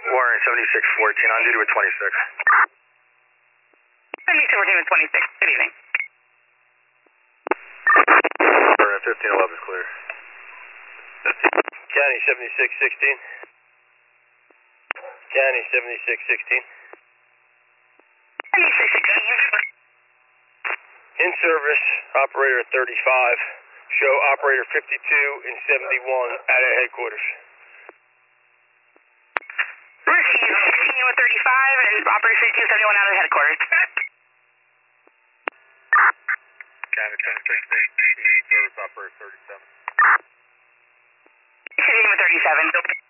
Warren 7614, on duty with 26. 7614 with 26, good evening. Warren 1511 is clear. County 7616. County 7616. 7616. In service, operator 35. Show operator 52 and 71 out of headquarters. Receive 16 with 35 and operator 52 and 71 out of headquarters. County 7616, service operator 37. 16 with 37.